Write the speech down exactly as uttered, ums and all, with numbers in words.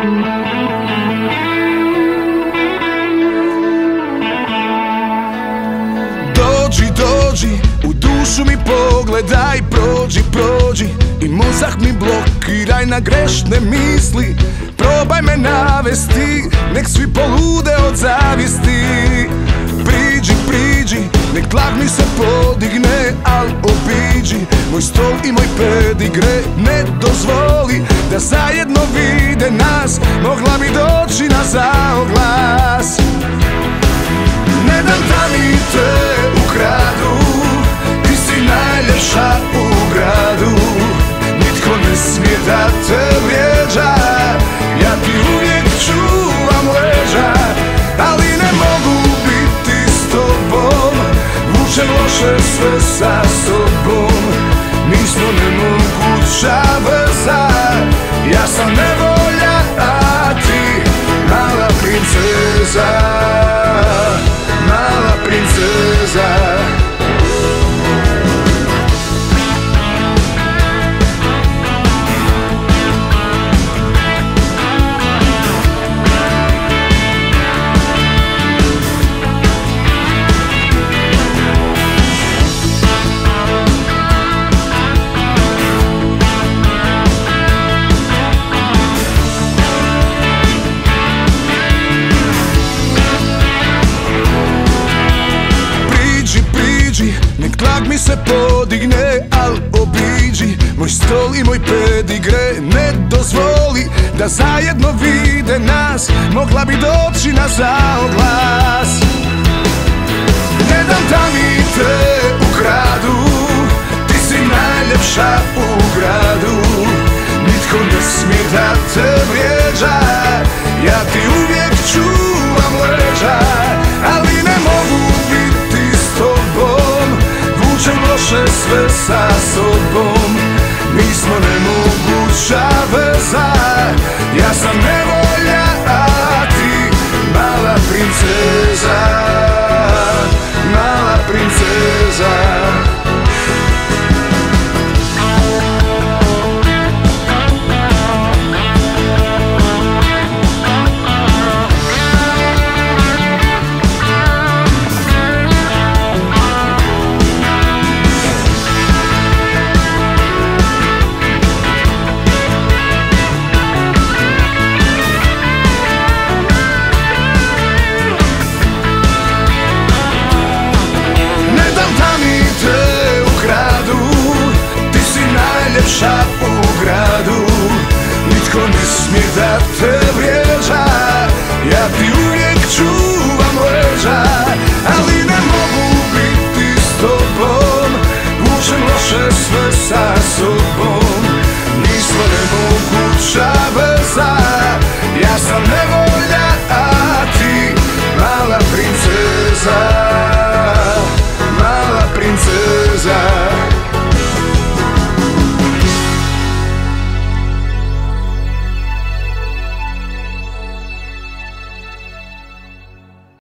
Dođi, dođi, u dušu mi pogledaj, prođi, prođi i mozak mi blokiraj na grešne misli. Probaj me navesti, nek svi polude od zavisti. Priđi, priđi, nek tlak mi se podigne, al obiđi moj stol i moj pedigre. Ne dozvoli da zajedno vide nas, mogla bi doći na zaoglas. Ne dam da mi te ukradu, ti si najljepša u gradu. Nitko ne smije da te vrijeđa, ja ti uvijek čuvam leđa. Ali ne mogu biti s tobom, vučem loše sve sa sobom. Mi smo nemoguća veza, ja sam nevolja, a ti mala princeza, mala princeza. Nek tlak mi se podigne, al obiđi moj stol i moj pedigre. Ne dozvoli da zajedno vide nas, mogla bi doći na zaoglas. Ne dam da mi te ukradu, ti si najljepša u gradu. Nitko ne smije da te vrijeđa, ja ti uvijek čuvam leđa. Ali ne mogu biti s tobom, vučem loše sve sa sobom. Mi smo nemoguća veza, ja sam nevolja, a ti mala princeza, mala princeza. Najljepša u gradu, nitko ne smije da te vrijeđa, ja ti uvijek čuvam